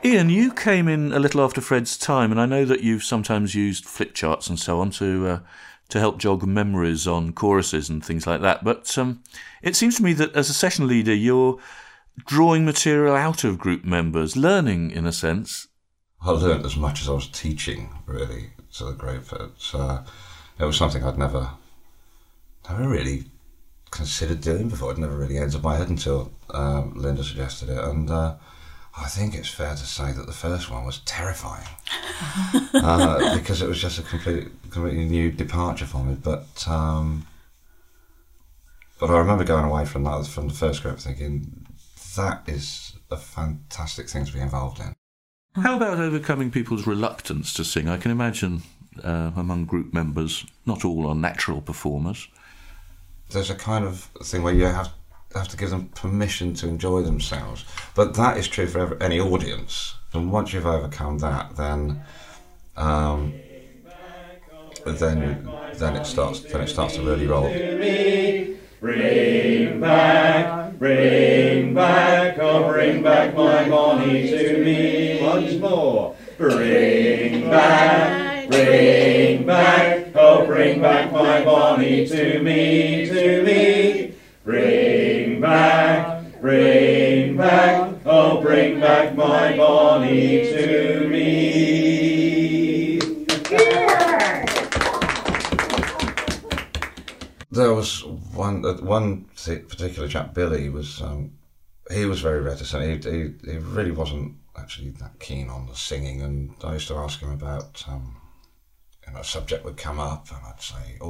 Ian, you came in a little after Fred's time, and I know that you've sometimes used flip charts and so on to help jog memories on choruses and things like that. But it seems to me that as a session leader, you're drawing material out of group members, learning in a sense. I learned as much as I was teaching, really, to the group. It was something I'd never really considered doing before. It never really entered my head until Linda suggested it. And I think it's fair to say that the first one was terrifying because it was just a completely new departure for me. But I remember going away from the first group thinking, that is a fantastic thing to be involved in. How about overcoming people's reluctance to sing? I can imagine among group members, not all are natural performers. There's a kind of thing where you have to give them permission to enjoy themselves, but that is true for any audience. And once you've overcome that, then it starts to really roll. Bring back, oh bring back my Bonnie to me. Once more. Bring back, oh bring back my Bonnie to me, to me. Bring back, oh bring back my Bonnie to me. Yeah. There was one particular chap, Billy, he was very reticent. He really wasn't actually that keen on the singing, and I used to ask him about, a subject would come up, and I'd say,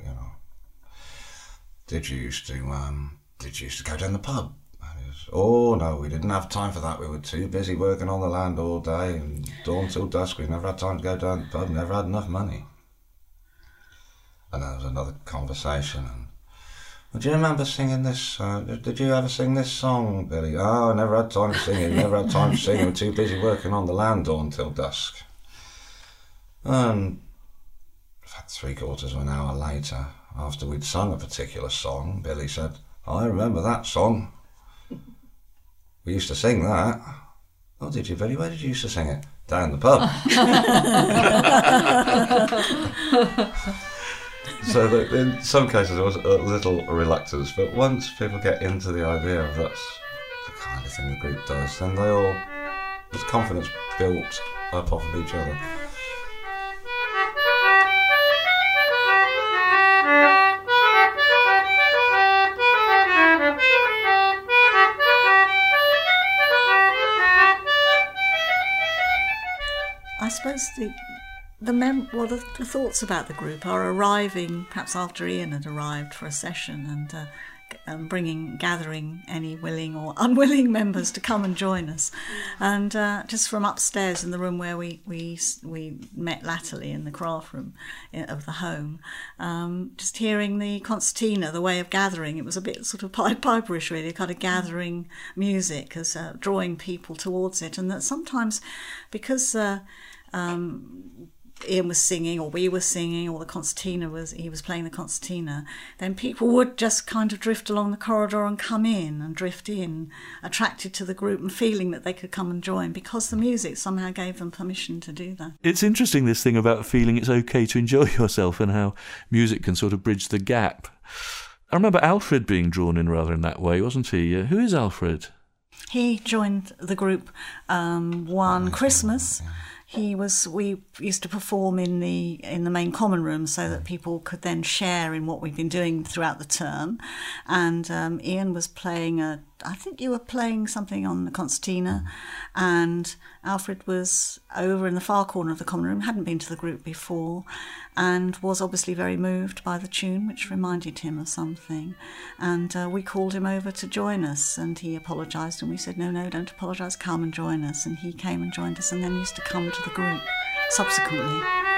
did you used to go down the pub? And he was, oh no, we didn't have time for that. We were too busy working on the land all day and dawn till dusk. We never had time to go down the pub. Never had enough money. And there was another conversation. And, well, do you remember singing this? Did you ever sing this song, Billy? Oh, I never had time to sing it. Never had time to sing it. We're too busy working on the land dawn till dusk. And 3/4 of an hour later, after we'd sung a particular song, Billy said, I remember that song. We used to sing that. Oh, did you, Billy? Where did you used to sing it? Down the pub. So in some cases there was a little reluctance, but once people get into the idea of that's the kind of thing the group does, then there's confidence built up off of each other. I suppose the thoughts about the group are arriving perhaps after Ian had arrived for a session and gathering any willing or unwilling members to come and join us, and just from upstairs in the room where we met latterly in the craft room of the home, just hearing the concertina, the way of gathering. It was a bit sort of piperish, really, kind of gathering music as drawing people towards it, and that sometimes because Ian was singing, or we were singing, or he was playing the concertina, then people would just kind of drift along the corridor and come in and drift in, attracted to the group and feeling that they could come and join because the music somehow gave them permission to do that. It's interesting, this thing about feeling it's okay to enjoy yourself and how music can sort of bridge the gap. I remember Alfred being drawn in rather in that way, wasn't he? Who is Alfred? He joined the group one Christmas. We used to perform in the main common room so that people could then share in what we've been doing throughout the term. And Ian was playing I think you were playing something on the concertina, and Alfred was over in the far corner of the common room, hadn't been to the group before, and was obviously very moved by the tune, which reminded him of something. And we called him over to join us, and he apologised, and we said, no, don't apologise, come and join us. And he came and joined us, and then used to come to the group subsequently.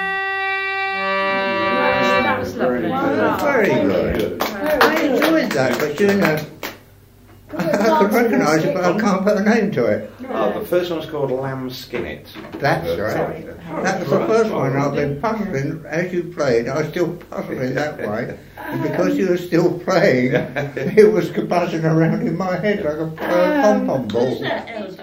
That was lovely. Very good. I enjoyed that, but I could recognise it, but I can't put a name to it. Oh, the first one's called Lamb Skinnet. That's right. That was the first one. I've been puzzling as you played. I was still puzzling that way, and because you were still playing, it was buzzing around in my head like a pom-pom ball.